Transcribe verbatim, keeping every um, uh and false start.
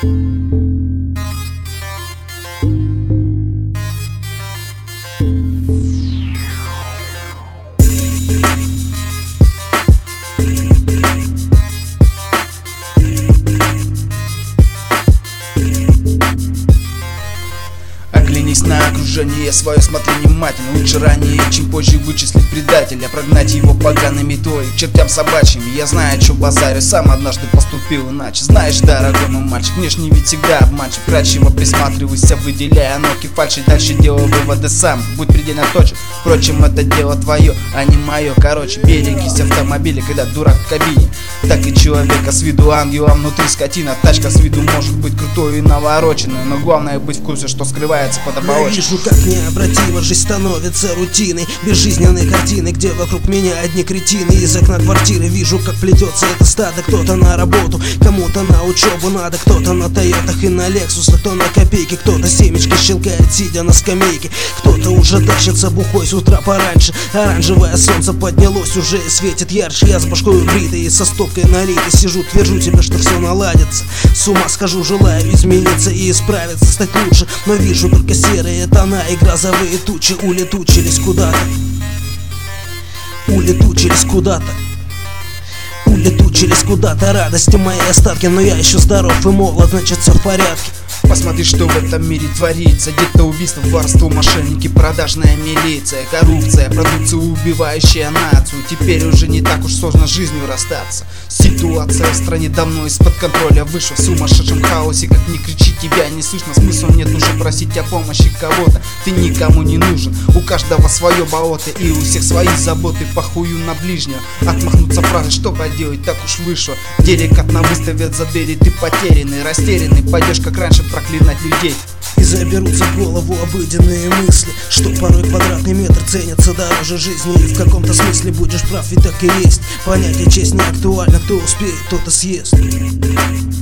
Оглянись на окружение свое, смотри внимательно. Лучше ранее, чем позже вычислить предателя, прогнать его поганой метой к чертям собачьим. Я знаю, о чем базарю, сам однажды поступил иначе. Знаешь, дорогой мой мальчик, внешний вид всегда обманчив. Красиво присматривайся, выделяя ноги фальши, дальше делай выводы сам. Будь предельно точен, впрочем, это дело твое, а не мое. Короче, берегись автомобиля, когда дурак в кабине. Так и человека с виду ангел, а внутри скотина. Тачка с виду может быть крутой и навороченной, но главное быть в курсе, что скрывается под оболочкой. Я вижу, как необратимо жизнь становится рутиной, безжизненной картины, где вокруг меня одни кретины. Из окна квартиры вижу, как плетется это стадо. Кто-то на работу, кому-то на учебу надо, кто-то на Тойотах и на Лексусах, кто на копейки, кто-то семечки щелкает, сидя на скамейке, кто-то уже тащится бухой с утра пораньше. Оранжевое солнце поднялось уже и светит ярче. Я с башкой бритой и со стопкой налитой сижу, твержу тебе, что все наладится. С ума схожу, желаю измениться и исправиться, стать лучше, но вижу только серые тона и грозовые тучи улетучились куда-то. Улетучились куда-то. Улетучились куда-то радости мои остатки, но я еще здоров и молод, значит все в порядке. Посмотри, что в этом мире творится. Где-то убийство, воровство, мошенники, продажная милиция, коррупция, продукция, убивающая нацию. Теперь уже не так уж сложно с жизнью расстаться. Ситуация в стране давно из-под контроля вышла. В сумасшедшем хаосе, как ни кричи, тебя не слышно. Смысла нет уже просить о помощи кого-то, ты никому не нужен. У каждого свое болото и у всех свои заботы. Похую на ближнего, отмахнуться фразой, что поделать, так уж вышло. Деликатно выставят за двери, ты потерянный, растерянный. Пойдешь как раньше проклинать людей. И заберутся в голову обыденные мысли, что порой квадратный метр ценится дороже жизни. И в каком-то смысле будешь прав, ведь так и есть. Понятие честь не актуально, кто успеет, тот и съест.